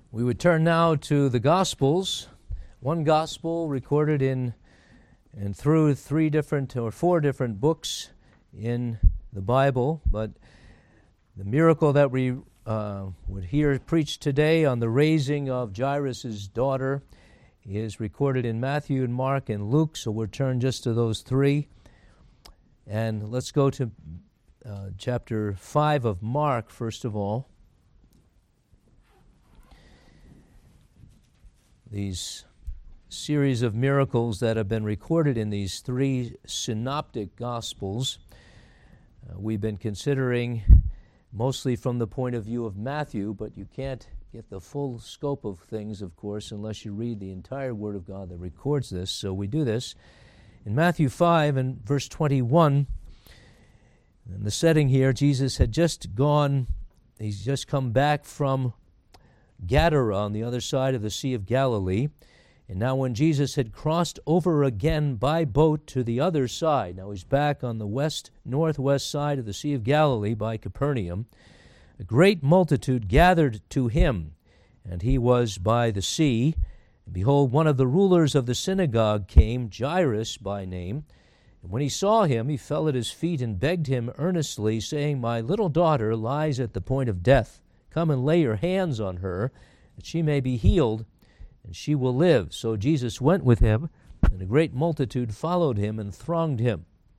We would turn now to the Gospels. One Gospel recorded in and through four different books in the Bible, but the miracle that we would hear preached today on the raising of Jairus' daughter is recorded in Matthew and Mark and Luke, so we'll turn just to those three. And let's go to chapter 5 of Mark, first of all. These series of miracles that have been recorded in these three synoptic Gospels, we've been considering mostly from the point of view of Matthew, but you can't get the full scope of things, of course, unless you read the entire Word of God that records this. So we do this. In Matthew 5 and verse 21, in the setting here, Jesus had just he's just come back from Gadara on the other side of the Sea of Galilee. And now when Jesus had crossed over again by boat to the other side, now he's back on the northwest side of the Sea of Galilee by Capernaum, a great multitude gathered to him, and he was by the sea. And behold, one of the rulers of the synagogue came, Jairus by name. And when he saw him, he fell at his feet and begged him earnestly, saying, "My little daughter lies at the point of death. Come and lay your hands on her, that she may be healed, and she will live." So Jesus went with him, and a great multitude followed him and thronged him.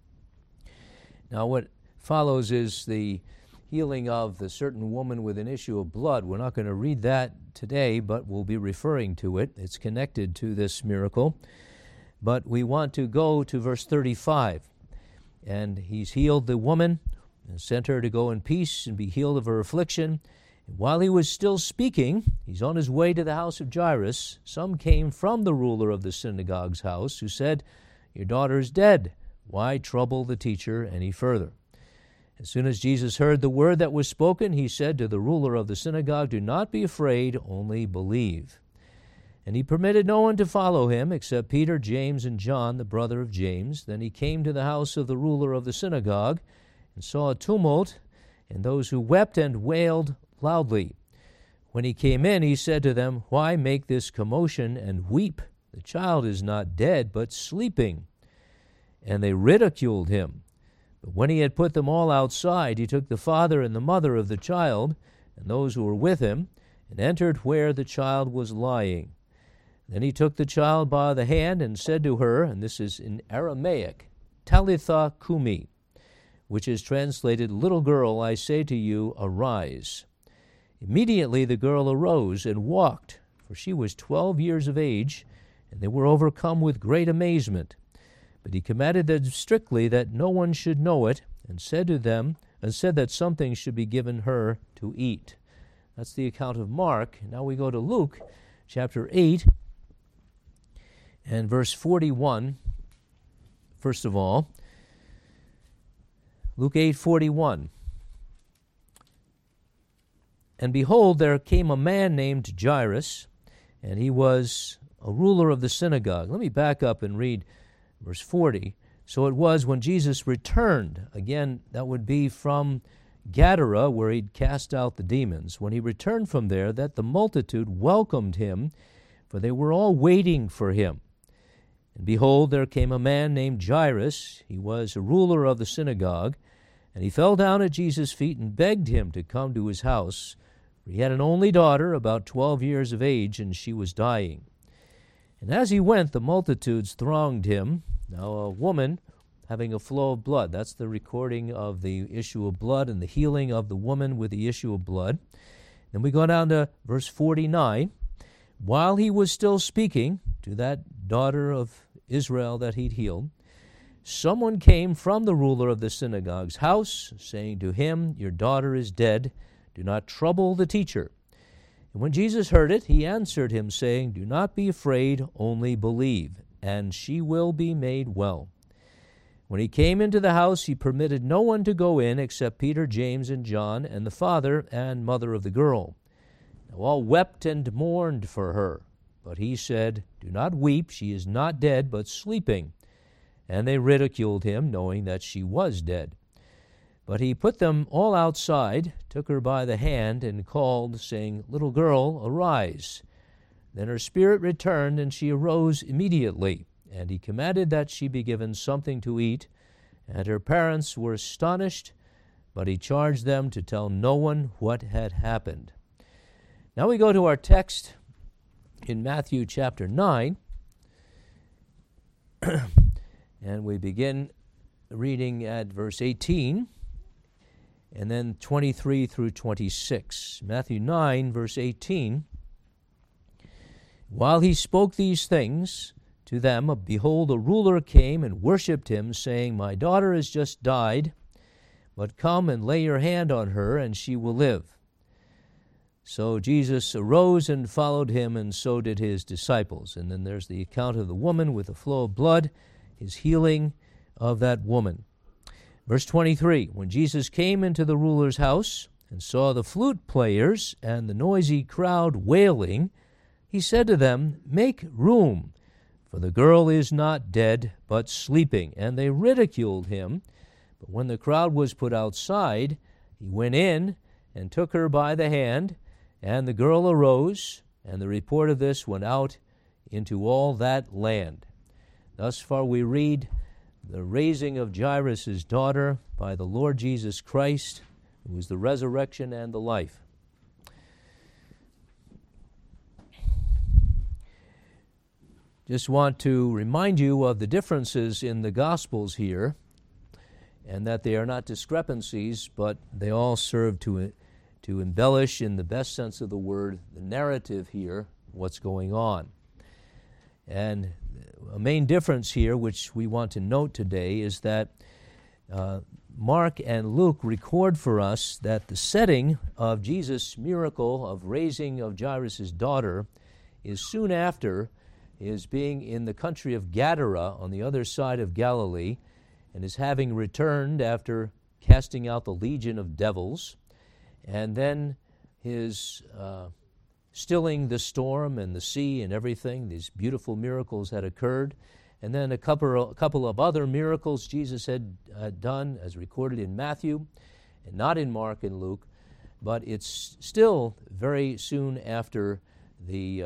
Now what follows is the healing of the certain woman with an issue of blood. We're not going to read that today, but we'll be referring to it. It's connected to this miracle. But we want to go to verse 35. And he's healed the woman and sent her to go in peace and be healed of her affliction. And while he was still speaking, he's on his way to the house of Jairus. Some came from the ruler of the synagogue's house, who said, "Your daughter is dead. Why trouble the teacher any further?" As soon as Jesus heard the word that was spoken, he said to the ruler of the synagogue, "Do not be afraid, only believe." And he permitted no one to follow him except Peter, James, and John, the brother of James. Then he came to the house of the ruler of the synagogue and saw a tumult and those who wept and wailed loudly. When he came in, he said to them, "Why make this commotion and weep? The child is not dead, but sleeping." And they ridiculed him. But when he had put them all outside, he took the father and the mother of the child and those who were with him, and entered where the child was lying. Then he took the child by the hand and said to her, and this is in Aramaic, "Talitha kumi," which is translated, "Little girl, I say to you, arise." Immediately the girl arose and walked, for she was 12 years of age, and they were overcome with great amazement. But he commanded them strictly that no one should know it, and said that something should be given her to eat. That's the account of Mark. Now we go to Luke, chapter 8, and verse 41. First of all, Luke 8:41. And behold, there came a man named Jairus, and he was a ruler of the synagogue. Let me back up and read verse 40. So it was when Jesus returned, again, that would be from Gadara, where he'd cast out the demons. When he returned from there, that the multitude welcomed him, for they were all waiting for him. And behold, there came a man named Jairus. He was a ruler of the synagogue, and he fell down at Jesus' feet and begged him to come to his house. For he had an only daughter, about 12 years of age, and she was dying. And as he went, the multitudes thronged him. Now a woman having a flow of blood. That's the recording of the issue of blood and the healing of the woman with the issue of blood. Then we go down to verse 49. While he was still speaking to that daughter of Israel that he'd healed, someone came from the ruler of the synagogue's house, saying to him, "Your daughter is dead. Do not trouble the teacher." And when Jesus heard it, he answered him, saying, "Do not be afraid, only believe, and she will be made well." When he came into the house, he permitted no one to go in except Peter, James, and John, and the father and mother of the girl. Now all wept and mourned for her. But he said, "Do not weep, she is not dead, but sleeping." And they ridiculed him, knowing that she was dead. But he put them all outside, took her by the hand, and called, saying, "Little girl, arise." Then her spirit returned, and she arose immediately. And he commanded that she be given something to eat. And her parents were astonished, but he charged them to tell no one what had happened. Now we go to our text in Matthew chapter 9, and we begin reading at verse 18, and then 23 through 26. Matthew 9, verse 18. While he spoke these things to them, behold, a ruler came and worshipped him, saying, "My daughter has just died, but come and lay your hand on her, and she will live." So Jesus arose and followed him, and so did his disciples. And then there's the account of the woman with the flow of blood, his healing of that woman. Verse 23, when Jesus came into the ruler's house and saw the flute players and the noisy crowd wailing, he said to them, "Make room, for the girl is not dead, but sleeping." And they ridiculed him. But when the crowd was put outside, he went in and took her by the hand, and the girl arose, and the report of this went out into all that land. Thus far we read the raising of Jairus' daughter by the Lord Jesus Christ, who is the resurrection and the life. Just want to remind you of the differences in the Gospels here, and that they are not discrepancies, but they all serve to embellish, in the best sense of the word, the narrative here, what's going on. And a main difference here, which we want to note today, is that Mark and Luke record for us that the setting of Jesus' miracle of raising of Jairus' daughter is soon after his being in the country of Gadara on the other side of Galilee, and his having returned after casting out the legion of devils, and then his stilling the storm and the sea and everything. These beautiful miracles had occurred. And then a couple of other miracles Jesus had done, as recorded in Matthew, and not in Mark and Luke. But it's still very soon after the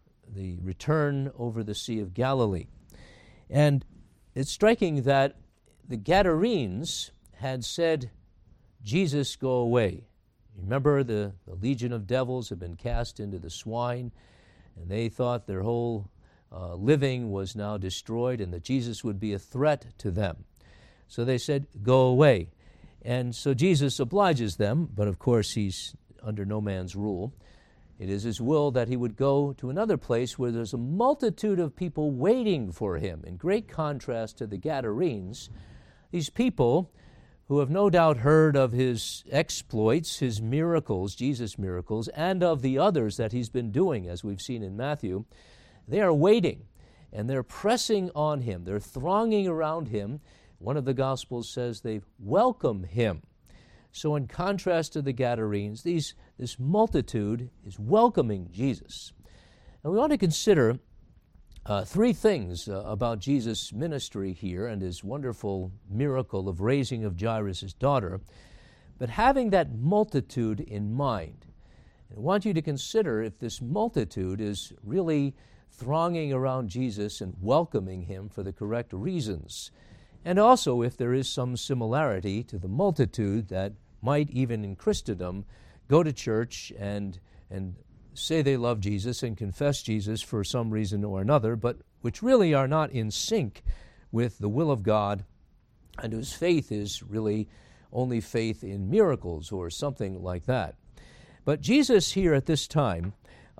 return over the Sea of Galilee. And it's striking that the Gadarenes had said, "Jesus, go away." Remember, the legion of devils had been cast into the swine, and they thought their whole living was now destroyed and that Jesus would be a threat to them. So they said, "Go away." And so Jesus obliges them, but of course he's under no man's rule. It is his will that he would go to another place where there's a multitude of people waiting for him, in great contrast to the Gadarenes. These people, who have no doubt heard of his exploits, his miracles, Jesus' miracles, and of the others that he's been doing, as we've seen in Matthew, they are waiting, and they're pressing on him. They're thronging around him. One of the Gospels says they welcome him. So in contrast to the Gadarenes, this multitude is welcoming Jesus. And we want to consider three things about Jesus' ministry here and his wonderful miracle of raising of Jairus' daughter, but having that multitude in mind. I want you to consider if this multitude is really thronging around Jesus and welcoming him for the correct reasons, and also if there is some similarity to the multitude that might, even in Christendom, go to church and say they love Jesus and confess Jesus for some reason or another, but which really are not in sync with the will of God, and whose faith is really only faith in miracles or something like that. But Jesus here at this time,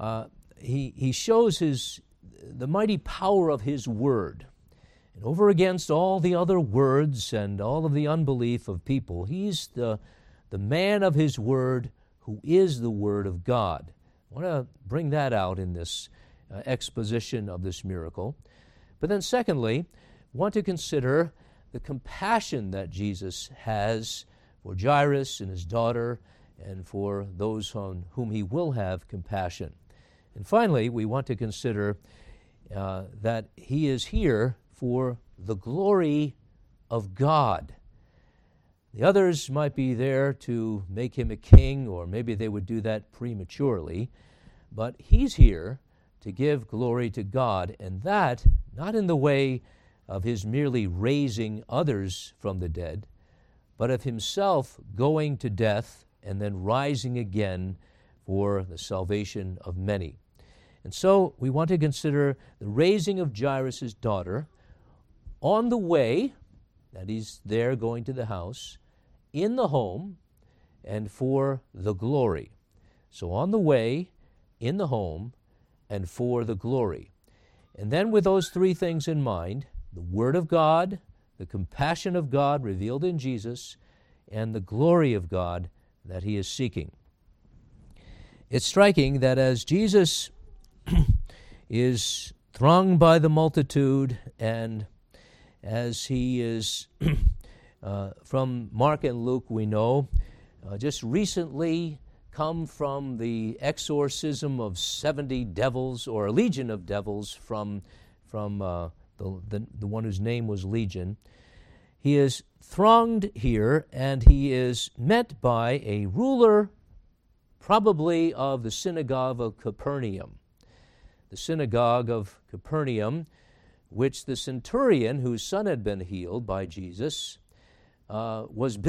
he shows the mighty power of his word. And over against all the other words and all of the unbelief of people, he's the man of his word who is the word of God. I want to bring that out in this exposition of this miracle. But then secondly, want to consider the compassion that Jesus has for Jairus and his daughter and for those on whom he will have compassion. And finally, we want to consider that he is here for the glory of God. The others might be there to make him a king, or maybe they would do that prematurely. But he's here to give glory to God, and that not in the way of his merely raising others from the dead, but of himself going to death and then rising again for the salvation of many. And so we want to consider the raising of Jairus' daughter on the way, that he's there going to the house, in the home, and for the glory. So on the way, in the home, and for the glory. And then with those three things in mind, the Word of God, the compassion of God revealed in Jesus, and the glory of God that he is seeking. It's striking that as Jesus is thronged by the multitude, and as he is, from Mark and Luke we know, just recently come from the exorcism of 70 devils, or a legion of devils from the one whose name was Legion. He is thronged here, and he is met by a ruler, probably of the synagogue of Capernaum. The synagogue of Capernaum, which the centurion whose son had been healed by Jesus had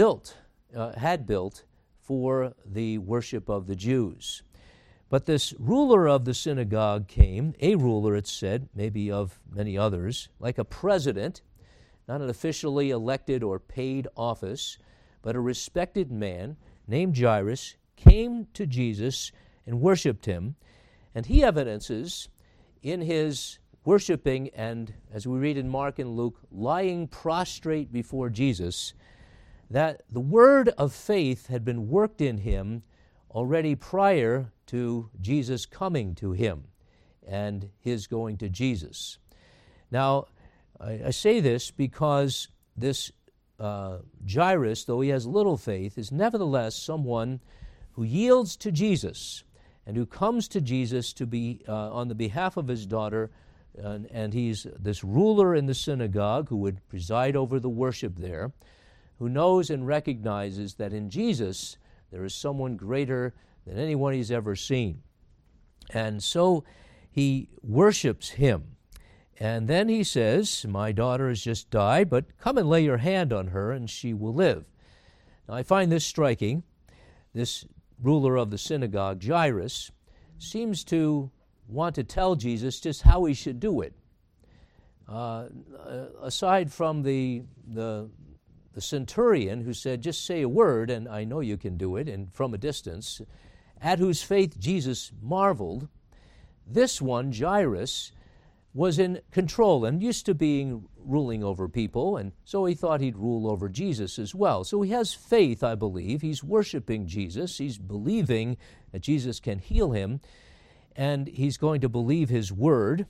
built for the worship of the Jews. But this ruler of the synagogue came, a ruler, it's said, maybe of many others, like a president, not an officially elected or paid office, but a respected man named Jairus, came to Jesus and worshiped him. And he evidences in his worshiping and, as we read in Mark and Luke, lying prostrate before Jesus, that the word of faith had been worked in him already prior to Jesus coming to him and his going to Jesus. Now, I say this because this Jairus, though he has little faith, is nevertheless someone who yields to Jesus and who comes to Jesus to be on the behalf of his daughter, and he's this ruler in the synagogue who would preside over the worship there, who knows and recognizes that in Jesus there is someone greater than anyone he's ever seen. And so he worships him. And then he says, "My daughter has just died, but come and lay your hand on her and she will live." Now I find this striking. This ruler of the synagogue, Jairus, seems to want to tell Jesus just how he should do it. Aside from the centurion who said, "Just say a word and I know you can do it," and from a distance, at whose faith Jesus marveled, this one, Jairus, was in control and used to ruling over people, and so he thought he'd rule over Jesus as well. So he has faith, I believe. He's worshiping Jesus. He's believing that Jesus can heal him, and he's going to believe his word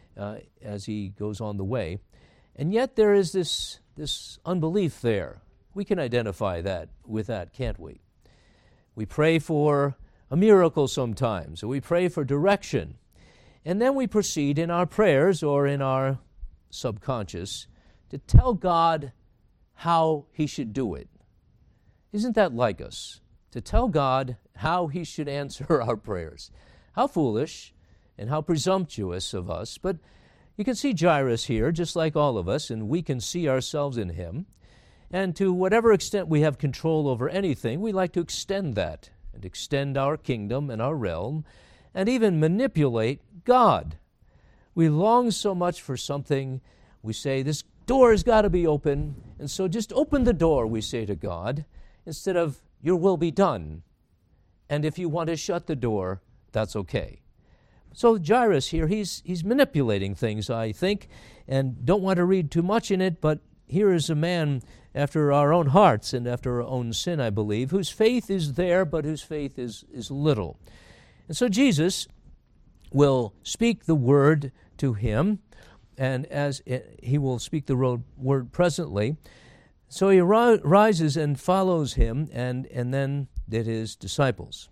as he goes on the way. And yet there is this unbelief there. We can identify that with that, can't we? We pray for a miracle sometimes, or we pray for direction. And then we proceed in our prayers or in our subconscious to tell God how he should do it. Isn't that like us? To tell God how he should answer our prayers. How foolish and how presumptuous of us. But you can see Jairus here, just like all of us, and we can see ourselves in him. And to whatever extent we have control over anything, we like to extend that and extend our kingdom and our realm and even manipulate God. We long so much for something. We say, this door has got to be open, and so just open the door, we say to God, instead of, your will be done. And if you want to shut the door, that's okay. So Jairus here, he's manipulating things, I think, and don't want to read too much in it, but here is a man after our own hearts and after our own sin, I believe, whose faith is there, but whose faith is little. And so Jesus will speak the word to him, and as he will speak the word presently. So he rises and follows him, and then did his disciples.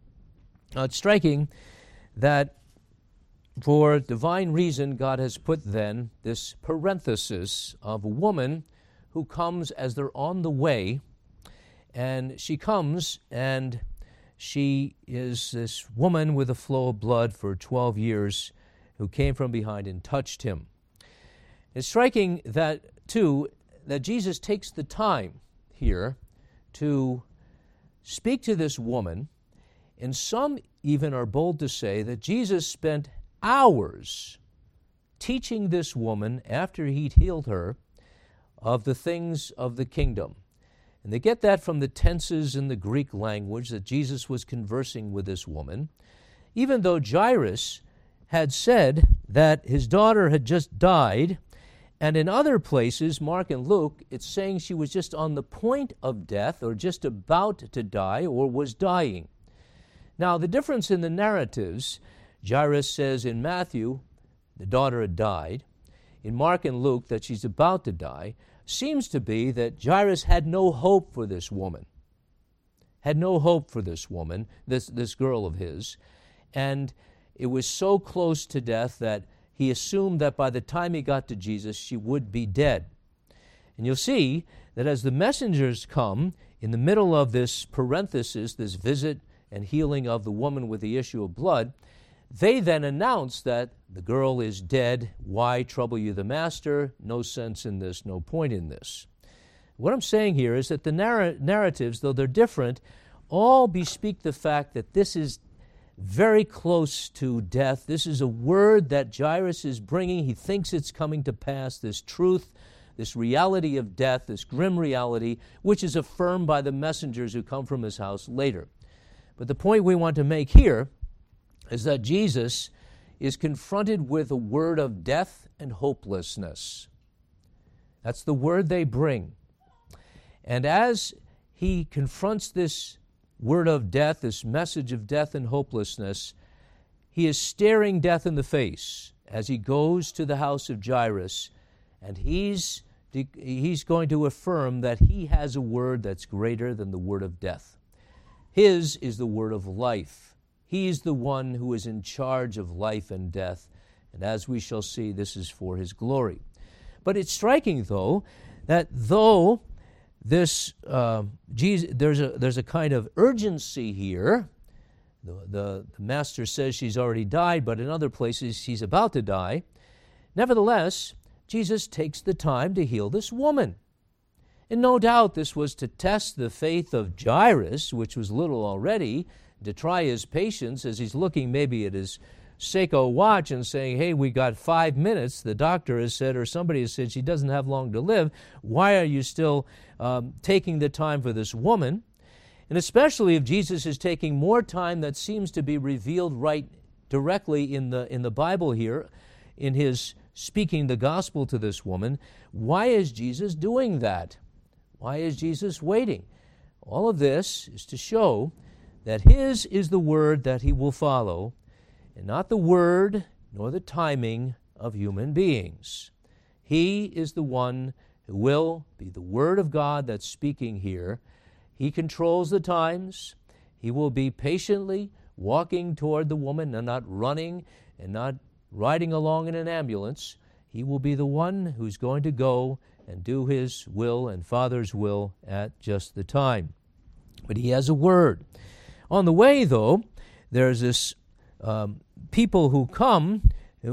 Now it's striking that for divine reason, God has put then this parenthesis of a woman who comes as they're on the way, And she comes, and she is this woman with a flow of blood for 12 years who came from behind and touched him. It's striking that, too, that Jesus takes the time here to speak to this woman, and some even are bold to say that Jesus spent hours teaching this woman after he'd healed her of the things of the kingdom. And they get that from the tenses in the Greek language that Jesus was conversing with this woman, even though Jairus had said that his daughter had just died. And in other places, Mark and Luke, it's saying she was just on the point of death or just about to die or was dying. Now, the difference in the narratives, Jairus says in Matthew, the daughter had died. In Mark and Luke, that she's about to die, seems to be that Jairus had no hope for this woman. Had no hope for this woman, this girl of his. And it was so close to death that he assumed that by the time he got to Jesus, she would be dead. And you'll see that as the messengers come, in the middle of this parenthesis, this visit and healing of the woman with the issue of blood, they then announce that the girl is dead. Why trouble you the master? No sense in this, no point in this. What I'm saying here is that the narratives, though they're different, all bespeak the fact that this is very close to death. This is a word that Jairus is bringing. He thinks it's coming to pass, this truth, this reality of death, this grim reality, which is affirmed by the messengers who come from his house later. But the point we want to make here is that Jesus is confronted with a word of death and hopelessness. That's the word they bring. And as he confronts this word of death, this message of death and hopelessness, he is staring death in the face as he goes to the house of Jairus, and he's going to affirm that he has a word that's greater than the word of death. His is the word of life. He's the one who is in charge of life and death, and as we shall see, this is for his glory. But it's striking, though, that though there's a kind of urgency here. The master says she's already died, but in other places she's about to die. Nevertheless, Jesus takes the time to heal this woman. And no doubt this was to test the faith of Jairus, which was little already, to try his patience as he's looking maybe at his Seiko watch and saying, hey, we got 5 minutes. The doctor has said, or somebody has said, she doesn't have long to live. Why are you still taking the time for this woman? And especially if Jesus is taking more time that seems to be revealed right directly in the Bible here, in his speaking the gospel to this woman, why is Jesus doing that? Why is Jesus waiting? All of this is to show that his is the word that he will follow, and not the word nor the timing of human beings. He is the one who will be the word of God that's speaking here. He controls the times. He will be patiently walking toward the woman and not running and not riding along in an ambulance. He will be the one who's going to go and do his will and Father's will at just the time. But he has a word. On the way, though, there's this people who come,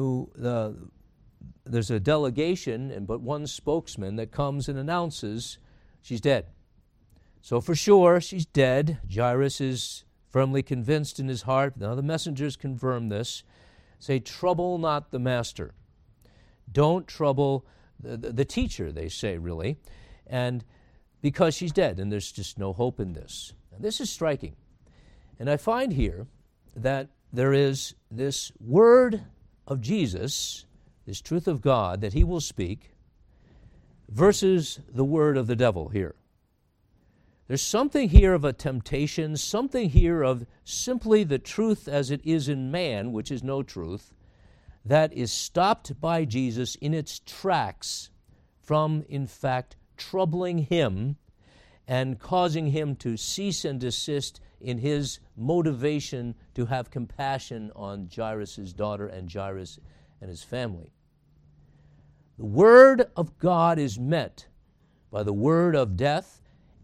there's a delegation, but one spokesman that comes and announces she's dead. So for sure, she's dead. Jairus is firmly convinced in his heart. Now the messengers confirm this. Say, trouble not the master. Don't trouble the teacher, they say, really. And because she's dead, and there's just no hope in this. And this is striking. And I find here that there is this word of Jesus, this truth of God that he will speak, versus the word of the devil here. There's something here of a temptation, something here of simply the truth as it is in man, which is no truth, that is stopped by Jesus in its tracks from, in fact, troubling him and causing him to cease and desist in his motivation to have compassion on Jairus' daughter and Jairus and his family. The word of God is met by the word of death,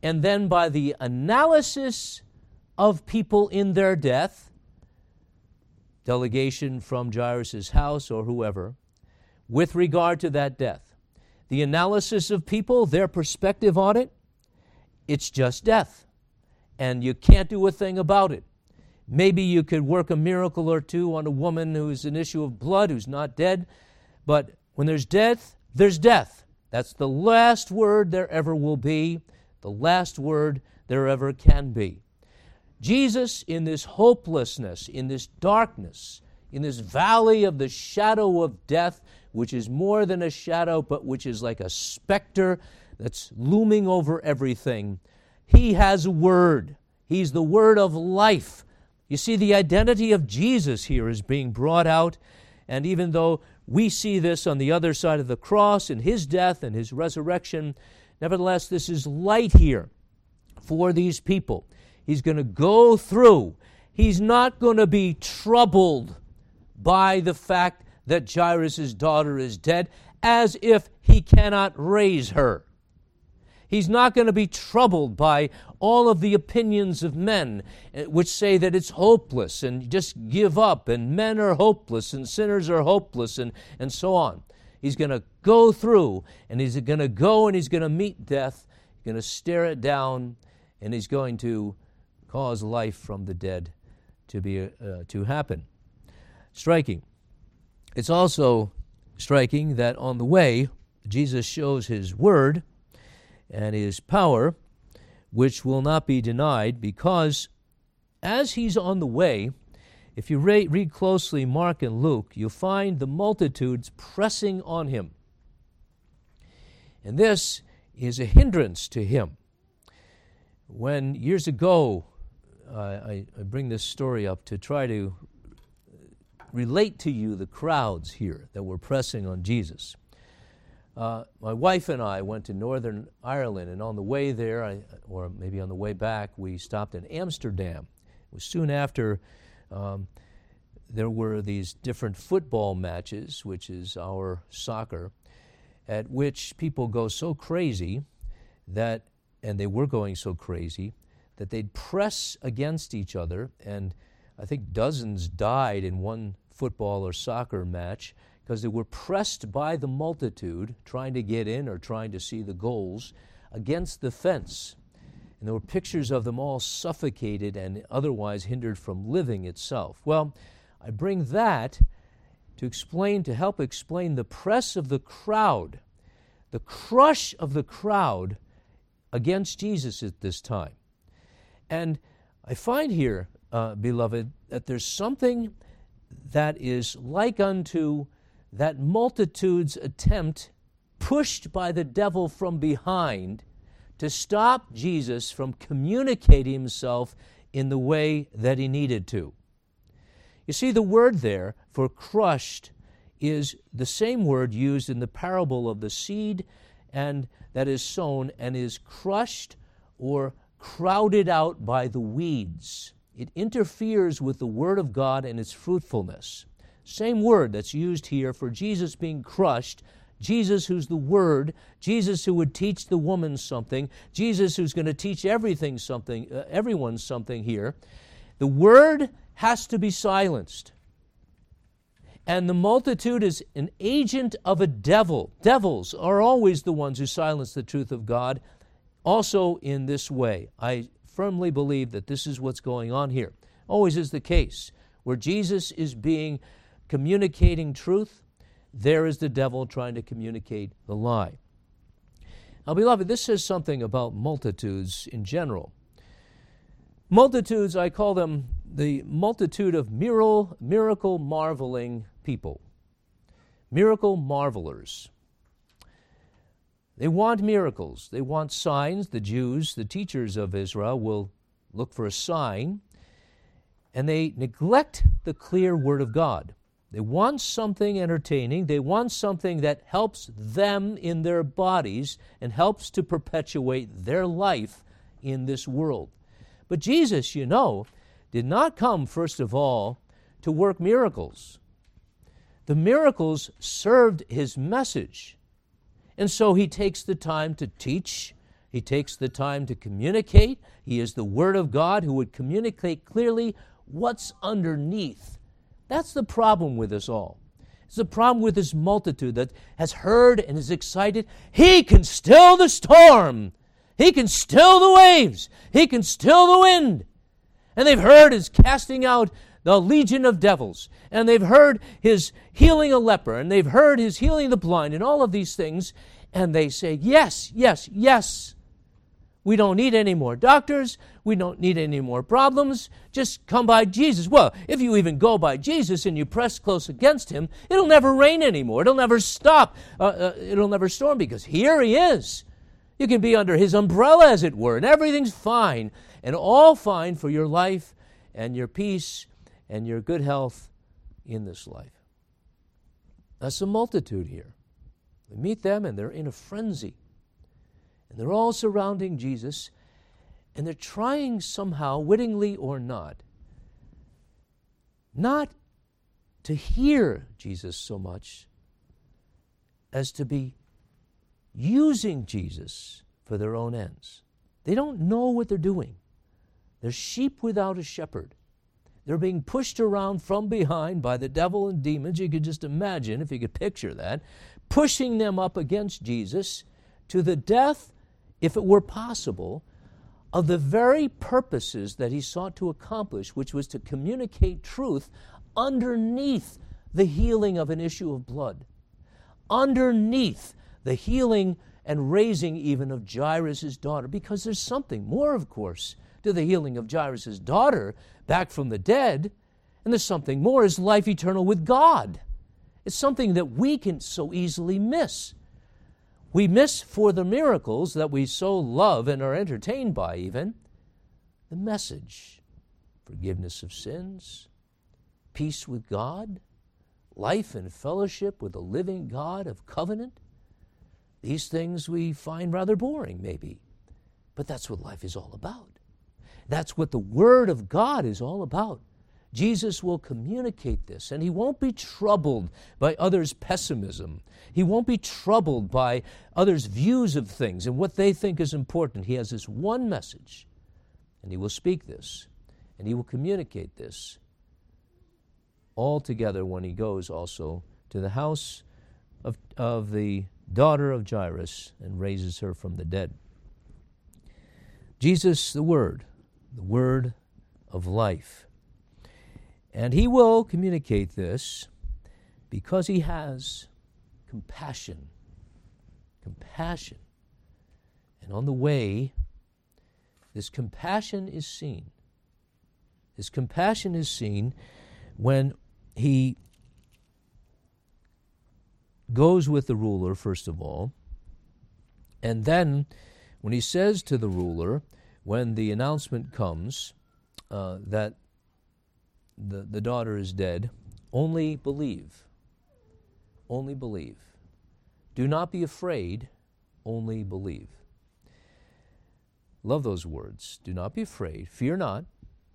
and then by the analysis of people in their death, delegation from Jairus' house or whoever, with regard to that death. The analysis of people, their perspective on it, it's just death, and you can't do a thing about it. Maybe you could work a miracle or two on a woman who's an issue of blood, who's not dead, but when there's death, there's death. That's the last word there ever will be, the last word there ever can be. Jesus, in this hopelessness, in this darkness, in this valley of the shadow of death, which is more than a shadow, but which is like a specter that's looming over everything, he has a word. He's the word of life. You see, the identity of Jesus here is being brought out, and even though we see this on the other side of the cross in his death and his resurrection, nevertheless, this is light here for these people. He's going to go through. He's not going to be troubled by the fact that Jairus' daughter is dead, as if he cannot raise her. He's not going to be troubled by all of the opinions of men, which say that it's hopeless and just give up, and men are hopeless and sinners are hopeless, and so on. He's going to go through, and he's going to go and he's going to meet death. He's going to stare it down, and he's going to cause life from the dead to happen. Striking. It's also striking that on the way, Jesus shows his word and his power, which will not be denied, because as he's on the way, if you read closely Mark and Luke, you'll find the multitudes pressing on him. And this is a hindrance to him. When years ago, I bring this story up to try to relate to you the crowds here that were pressing on Jesus. My wife and I went to Northern Ireland, and on the way there, or maybe on the way back, we stopped in Amsterdam. It was soon after there were these different football matches, which is our soccer, at which people go so crazy that, and they were going so crazy, that they'd press against each other, and I think dozens died in one football or soccer match because they were pressed by the multitude trying to get in or trying to see the goals against the fence. And there were pictures of them all suffocated and otherwise hindered from living itself. Well, I bring that to help explain the press of the crowd, the crush of the crowd against Jesus at this time. And I find here, beloved, that there's something that is like unto that multitude's attempt, pushed by the devil from behind, to stop Jesus from communicating himself in the way that he needed to. You see, the word there for crushed is the same word used in the parable of the seed and that is sown and is crushed or crowded out by the weeds. It interferes with the Word of God and its fruitfulness. Same word that's used here for Jesus being crushed, Jesus who's the Word, Jesus who would teach the woman something, Jesus who's going to teach everyone something here. The Word has to be silenced. And the multitude is an agent of a devil. Devils are always the ones who silence the truth of God, also in this way. I firmly believe that this is what's going on here. Always is the case. Where Jesus is communicating truth, there is the devil trying to communicate the lie. Now, beloved, this says something about multitudes in general. Multitudes, I call them the multitude of miracle marveling people. Miracle marvelers. They want miracles. They want signs. The Jews, the teachers of Israel, will look for a sign, and they neglect the clear Word of God. They want something entertaining. They want something that helps them in their bodies and helps to perpetuate their life in this world. But Jesus, did not come, first of all, to work miracles. The miracles served his message. And so he takes the time to teach. He takes the time to communicate. He is the Word of God who would communicate clearly what's underneath. That's the problem with us all. It's the problem with this multitude that has heard and is excited. He can still the storm. He can still the waves. He can still the wind. And they've heard his casting out the legion of devils. And they've heard his healing a leper. And they've heard his healing the blind and all of these things. And they say, yes, yes, yes. We don't need any more doctors. We don't need any more problems. Just come by Jesus. Well, if you even go by Jesus and you press close against him, it'll never rain anymore. It'll never stop. It'll never storm because here he is. You can be under his umbrella, as it were, and everything's fine, and all fine for your life and your peace and your good health in this life. That's the multitude here. We meet them, and they're in a frenzy. And they're all surrounding Jesus, and they're trying somehow, wittingly or not to hear Jesus so much as to be using Jesus for their own ends. They don't know what they're doing. They're sheep without a shepherd. They're being pushed around from behind by the devil and demons. You could just imagine, if you could picture that, pushing them up against Jesus to the death, if it were possible, of the very purposes that he sought to accomplish, which was to communicate truth underneath the healing of an issue of blood, underneath the healing and raising even of Jairus' daughter, because there's something more, of course, to the healing of Jairus' daughter back from the dead, and there's something more, is life eternal with God. It's something that we can so easily miss. We miss for the miracles that we so love and are entertained by even, the message, forgiveness of sins, peace with God, life and fellowship with the living God of covenant. These things we find rather boring, maybe, but that's what life is all about. That's what the Word of God is all about. Jesus will communicate this, and he won't be troubled by others' pessimism. He won't be troubled by others' views of things and what they think is important. He has this one message, and he will speak this, and he will communicate this all together when he goes also to the house of the daughter of Jairus and raises her from the dead. Jesus, the Word of life. And he will communicate this because he has compassion. Compassion. And on the way, this compassion is seen. His compassion is seen when he goes with the ruler, first of all, and then when he says to the ruler, when the announcement comes that the daughter is dead, only believe. Only believe. Do not be afraid, only believe. Love those words. Do not be afraid. Fear not.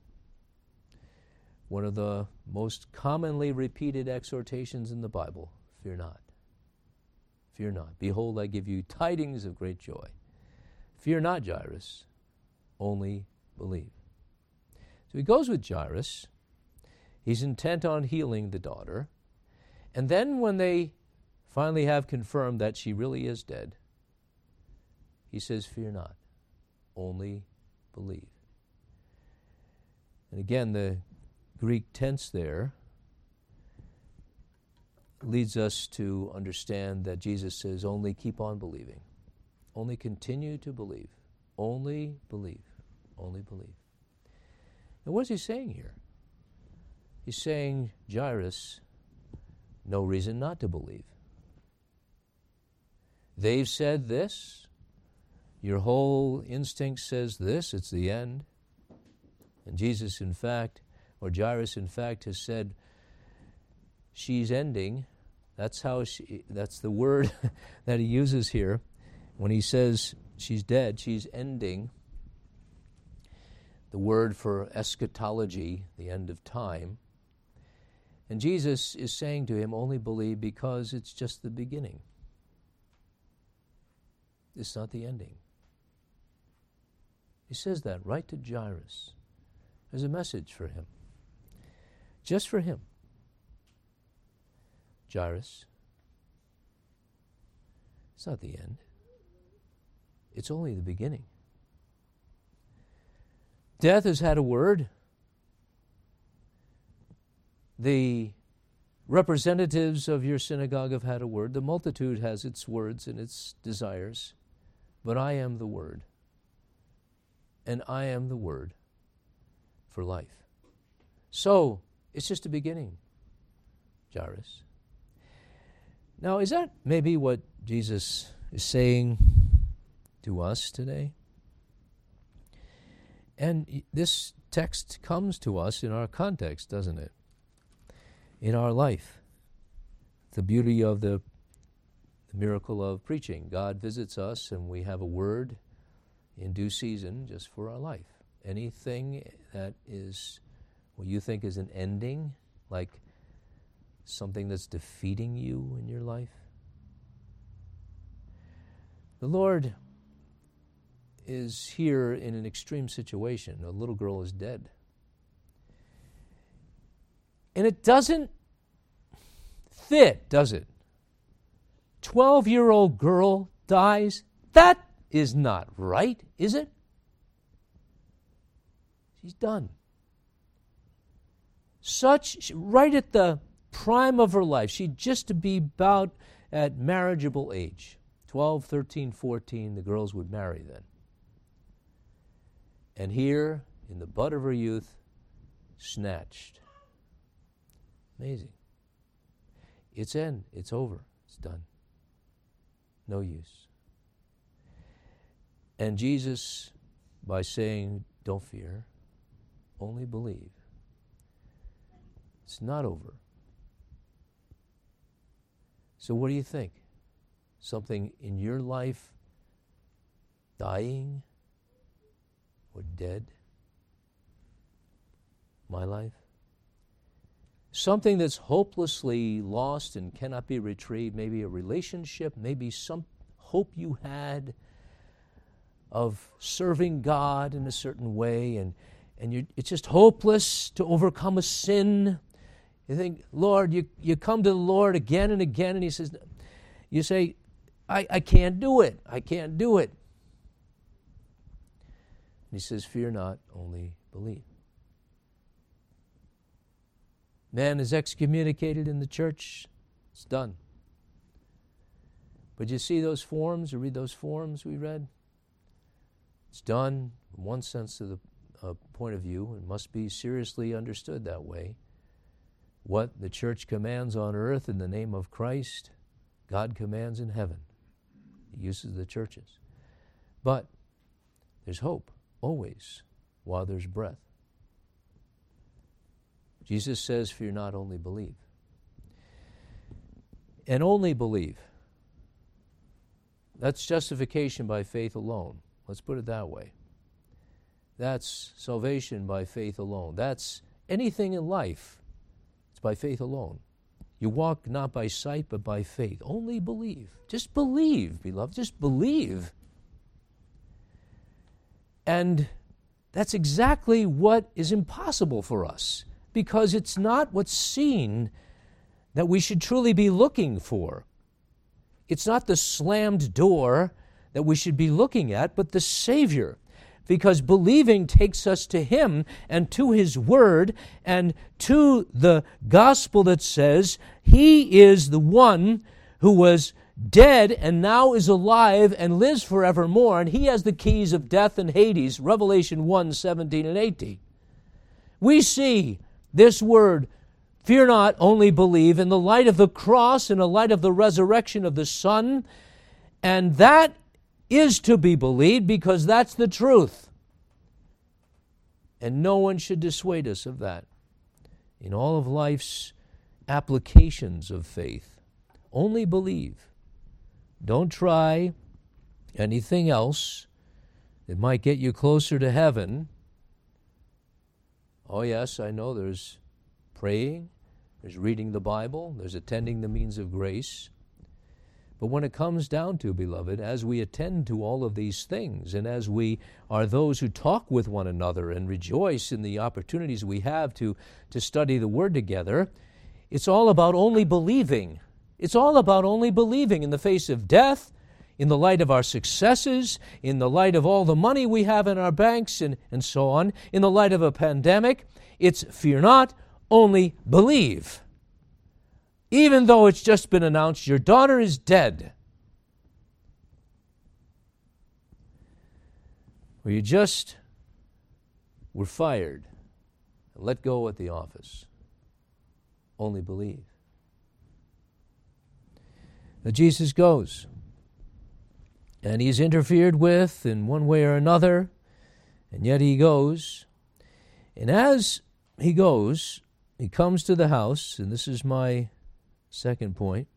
One of the most commonly repeated exhortations in the Bible. Fear not. Fear not. Behold, I give you tidings of great joy. Fear not, Jairus. Only believe. So he goes with Jairus. He's intent on healing the daughter. And then when they finally have confirmed that she really is dead, he says, fear not, only believe. And again, the Greek tense there leads us to understand that Jesus says, only keep on believing. Only continue to believe. Only believe. Only believe. And what is he saying here? He's saying, Jairus, no reason not to believe. They've said this. Your whole instinct says this. It's the end. And Jesus, in fact, or Jairus, in fact, has said, she's ending. That's the word that he uses here. When he says she's dead, she's ending. The word for eschatology, the end of time. And Jesus is saying to him, only believe because it's just the beginning. It's not the ending. He says that right to Jairus. There's a message for him. Just for him. Jairus, it's not the end. It's only the beginning. Death has had a word. The representatives of your synagogue have had a word. The multitude has its words and its desires. But I am the Word. And I am the Word for life. So, it's just a beginning, Jairus. Now, is that maybe what Jesus is saying to us today? And this text comes to us in our context, doesn't it? In our life. The beauty of the miracle of preaching. God visits us and we have a word in due season just for our life. Anything that is what you think is an ending, like something that's defeating you in your life. The Lord is here in an extreme situation. A little girl is dead. And it doesn't fit, does it? 12-year-old girl dies. That is not right, is it? She's done. Right at the prime of her life, she'd just to be about at marriageable age. 12, 13, 14, the girls would marry then. And here, in the bud of her youth, snatched. Amazing. It's end. It's over. It's done. No use. And Jesus, by saying, don't fear, only believe. It's not over. So what do you think? Something in your life dying or dead? My life? Something that's hopelessly lost and cannot be retrieved, maybe a relationship, maybe some hope you had of serving God in a certain way, and it's just hopeless to overcome a sin. You think, Lord, you come to the Lord again and again, and He says, you say, I can't do it. I can't do it. And He says, fear not, only believe. Man is excommunicated in the church. It's done. But you see those forms, or read those forms we read? It's done, in one sense, to the point of view. It must be seriously understood that way. What the church commands on earth in the name of Christ, God commands in heaven. He uses the churches. But there's hope, always, while there's breath. Jesus says, fear not, only believe. And only believe. That's justification by faith alone. Let's put it that way. That's salvation by faith alone. That's anything in life. It's by faith alone. You walk not by sight, but by faith. Only believe. Just believe, beloved. Just believe. And that's exactly what is impossible for us, because it's not what's seen that we should truly be looking for. It's not the slammed door that we should be looking at, but the Savior. Because believing takes us to Him and to His Word and to the gospel that says He is the one who was dead and now is alive and lives forevermore, and He has the keys of death and Hades, Revelation 1, 17 and 18. We see this word, fear not, only believe, in the light of the cross, in the light of the resurrection of the Son, and that is to be believed because that's the truth. And no one should dissuade us of that. In all of life's applications of faith, only believe. Don't try anything else that might get you closer to heaven. Oh yes, I know there's praying, there's reading the Bible, there's attending the means of grace. But when it comes down to, beloved, as we attend to all of these things, and as we are those who talk with one another and rejoice in the opportunities we have to study the Word together, it's all about only believing. It's all about only believing in the face of death, in the light of our successes, in the light of all the money we have in our banks, and so on, in the light of a pandemic. It's fear not, only believe. Even though it's just been announced your daughter is dead, or you just were fired and let go at the office, only believe. Now Jesus goes, and he's interfered with in one way or another, and yet he goes. And as he goes, he comes to the house, and this is my second point.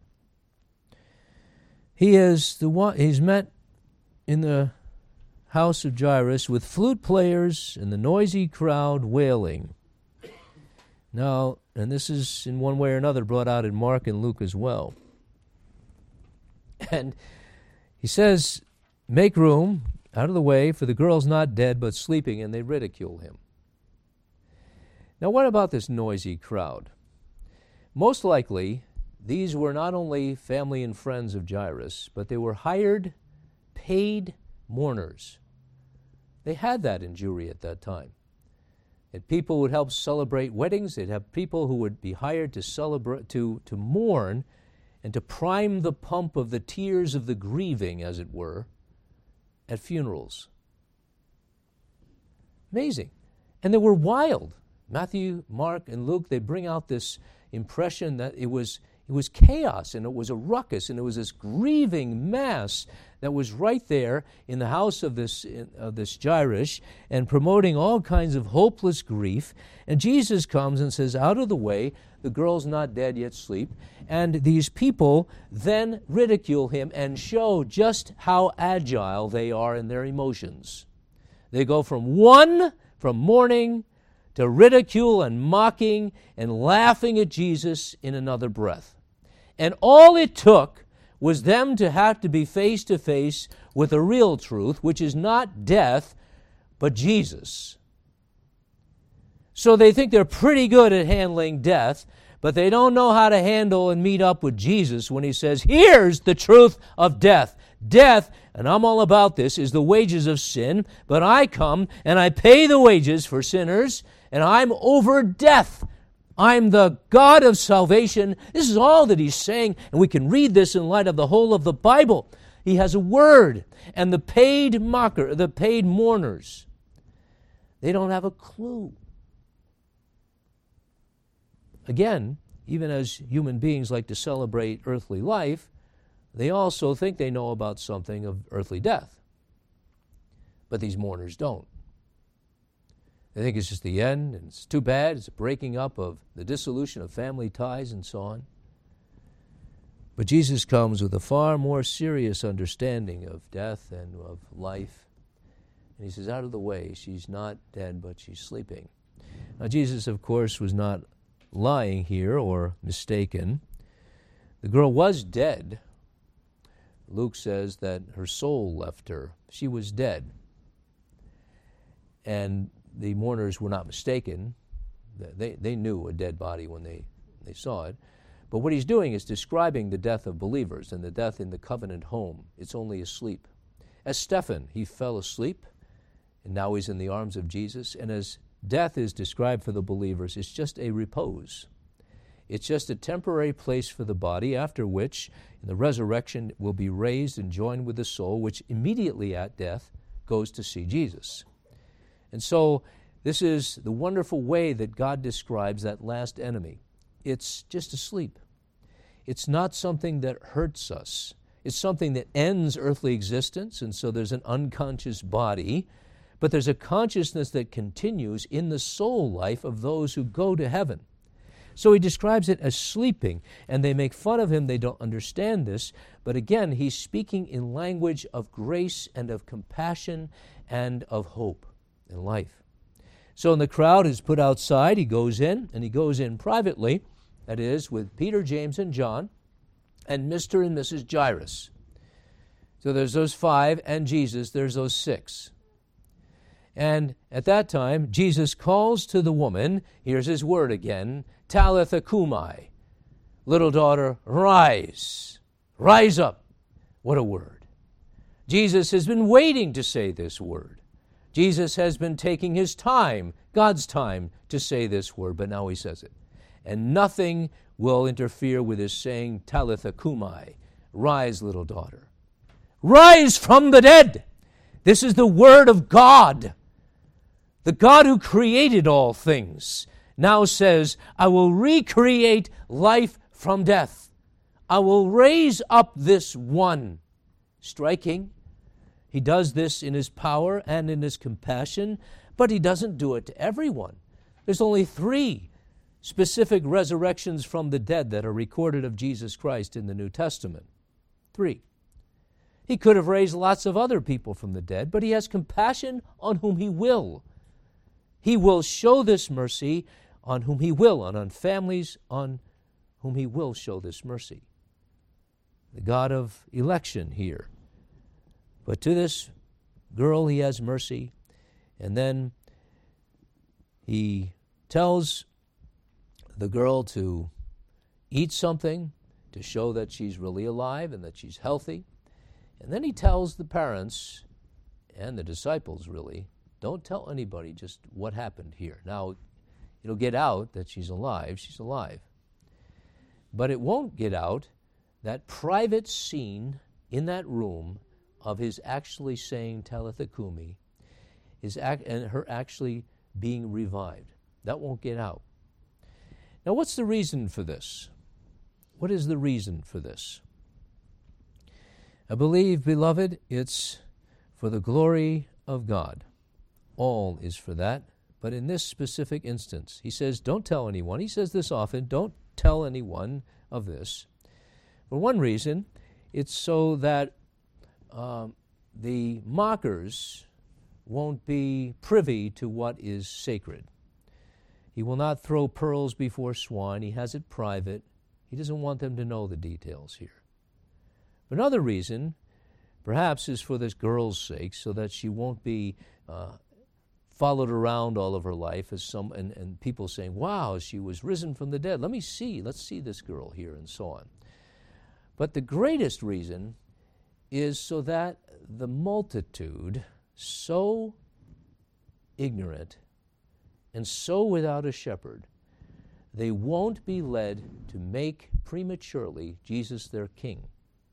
He's met in the house of Jairus with flute players and the noisy crowd wailing. Now, and this is in one way or another brought out in Mark and Luke as well. And he says, make room, out of the way, for the girl's not dead but sleeping, and they ridicule him. Now, what about this noisy crowd? Most likely, these were not only family and friends of Jairus, but they were hired, paid mourners. They had that in Jewry at that time. And people would help celebrate weddings. They'd have people who would be hired to celebrate, to mourn, and to prime the pump of the tears of the grieving, as it were, at funerals. Amazing. And they were wild. Matthew, Mark, and Luke, they bring out this impression that it was chaos, and it was a ruckus, and it was this grieving mass that was right there in the house of this Jairus, and promoting all kinds of hopeless grief. And Jesus comes and says, out of the way, the girl's not dead yet sleep. And these people then ridicule him and show just how agile they are in their emotions. They go from mourning to ridicule and mocking and laughing at Jesus in another breath. And all it took was them to have to be face to face with a real truth, which is not death, but Jesus. So they think they're pretty good at handling death, but they don't know how to handle and meet up with Jesus when he says, here's the truth of death. Death, and I'm all about this, is the wages of sin, but I come and I pay the wages for sinners, and I'm over death. I'm the God of salvation. This is all that he's saying, and we can read this in light of the whole of the Bible. He has a word, and the paid mourners, they don't have a clue. Again, even as human beings like to celebrate earthly life, they also think they know about something of earthly death. But these mourners don't. They think it's just the end, and it's too bad. It's a breaking up of the dissolution of family ties and so on. But Jesus comes with a far more serious understanding of death and of life. And he says, out of the way, she's not dead, but she's sleeping. Now, Jesus, of course, was not lying here or mistaken. The girl was dead. Luke says that her soul left her. She was dead. And the mourners were not mistaken. They knew a dead body when they saw it. But what he's doing is describing the death of believers and the death in the covenant home. It's only asleep. As Stephen, he fell asleep, and now he's in the arms of Jesus. And as death is described for the believers, it's just a repose. It's just a temporary place for the body, after which, in the resurrection, it will be raised and joined with the soul, which immediately at death goes to see Jesus. And so this is the wonderful way that God describes that last enemy. It's just asleep. It's not something that hurts us. It's something that ends earthly existence, and so there's an unconscious body, but there's a consciousness that continues in the soul life of those who go to heaven. So he describes it as sleeping, and they make fun of him. They don't understand this. But again, he's speaking in language of grace and of compassion and of hope and life. So when the crowd is put outside, he goes in, and he goes in privately, that is, with Peter, James, and John, and Mr. and Mrs. Jairus. So there's those 5, and Jesus, there's those 6. And at that time, Jesus calls to the woman, here's his word again, Talitha cumi, little daughter, rise, rise up. What a word. Jesus has been waiting to say this word. Jesus has been taking his time, God's time, to say this word, but now he says it. And nothing will interfere with his saying, Talitha cumi, rise, little daughter. Rise from the dead. This is the word of God. The God who created all things now says, I will recreate life from death. I will raise up this one. Striking. He does this in his power and in his compassion, but he doesn't do it to everyone. There's only 3 specific resurrections from the dead that are recorded of Jesus Christ in the New Testament. 3. He could have raised lots of other people from the dead, but he has compassion on whom he will. He will show this mercy on whom he will, and on families on whom he will show this mercy. The God of election here. But to this girl he has mercy, and then he tells the girl to eat something to show that she's really alive and that she's healthy. And then he tells the parents and the disciples, really, don't tell anybody just what happened here. Now, it'll get out that she's alive. She's alive. But it won't get out that private scene in that room of his actually saying Talitha cumi, and her actually being revived. That won't get out. Now, what's the reason for this? What is the reason for this? I believe, beloved, it's for the glory of God. All is for that. But in this specific instance, he says, don't tell anyone. He says this often, don't tell anyone of this. For one reason, it's so that the mockers won't be privy to what is sacred. He will not throw pearls before swine. He has it private. He doesn't want them to know the details here. Another reason, perhaps, is for this girl's sake, so that she won't be followed around all of her life as and people saying, wow, she was risen from the dead. Let's see this girl here, and so on. But the greatest reason is so that the multitude, so ignorant and so without a shepherd, they won't be led to make prematurely Jesus their king.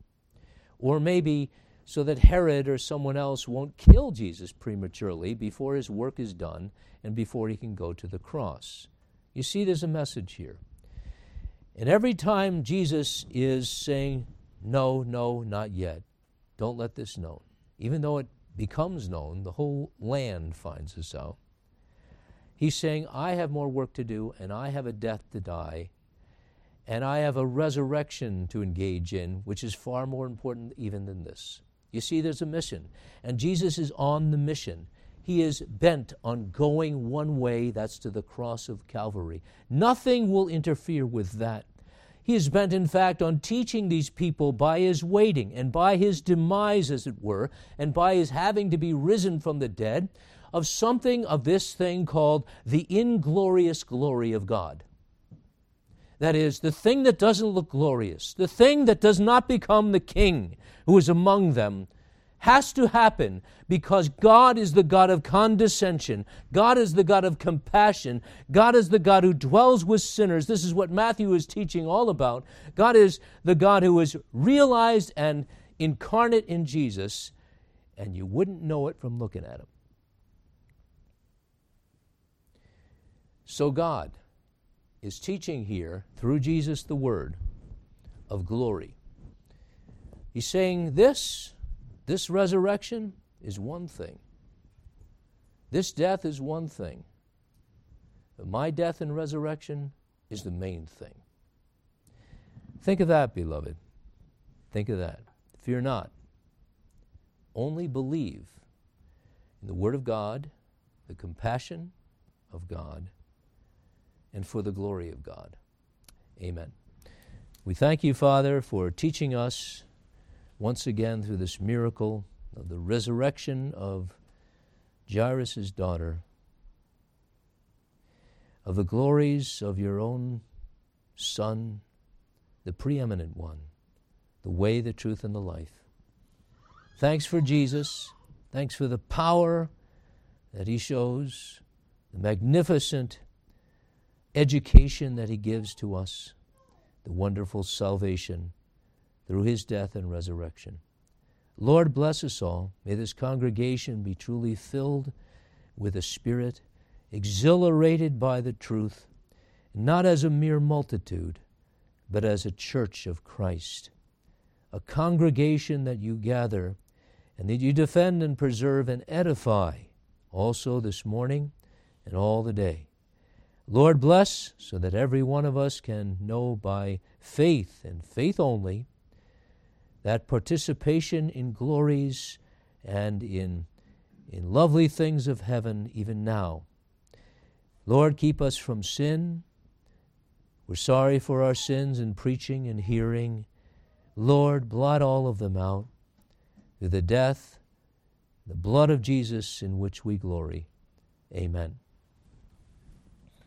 Or maybe so that Herod or someone else won't kill Jesus prematurely before his work is done and before he can go to the cross. You see, there's a message here. And every time Jesus is saying, no, not yet, don't let this known, even though it becomes known, the whole land finds this out. He's saying, I have more work to do, and I have a death to die, and I have a resurrection to engage in, which is far more important even than this. You see, there's a mission, and Jesus is on the mission. He is bent on going one way, that's to the cross of Calvary. Nothing will interfere with that. He is bent, in fact, on teaching these people by his waiting and by his demise, as it were, and by his having to be risen from the dead, of something of this thing called the inglorious glory of God. That is, the thing that doesn't look glorious, the thing that does not become the king who is among them, has to happen because God is the God of condescension. God is the God of compassion. God is the God who dwells with sinners. This is what Matthew is teaching all about. God is the God who is realized and incarnate in Jesus, and you wouldn't know it from looking at him. So God is teaching here, through Jesus the Word, of glory. He's saying this resurrection is one thing. This death is one thing. But my death and resurrection is the main thing. Think of that, beloved. Think of that. Fear not. Only believe in the Word of God, the compassion of God, and for the glory of God. Amen. We thank you, Father, for teaching us once again through this miracle of the resurrection of Jairus' daughter, of the glories of your own Son, the preeminent one, the way, the truth, and the life. Thanks for Jesus. Thanks for the power that he shows, the magnificent education that he gives to us, the wonderful salvation through his death and resurrection. Lord, bless us all. May this congregation be truly filled with the Spirit, exhilarated by the truth, not as a mere multitude, but as a church of Christ, a congregation that you gather and that you defend and preserve and edify also this morning and all the day. Lord, bless so that every one of us can know by faith and faith only that participation in glories and in lovely things of heaven even now. Lord, keep us from sin. We're sorry for our sins in preaching and hearing. Lord, blot all of them out through the death, the blood of Jesus in which we glory. Amen.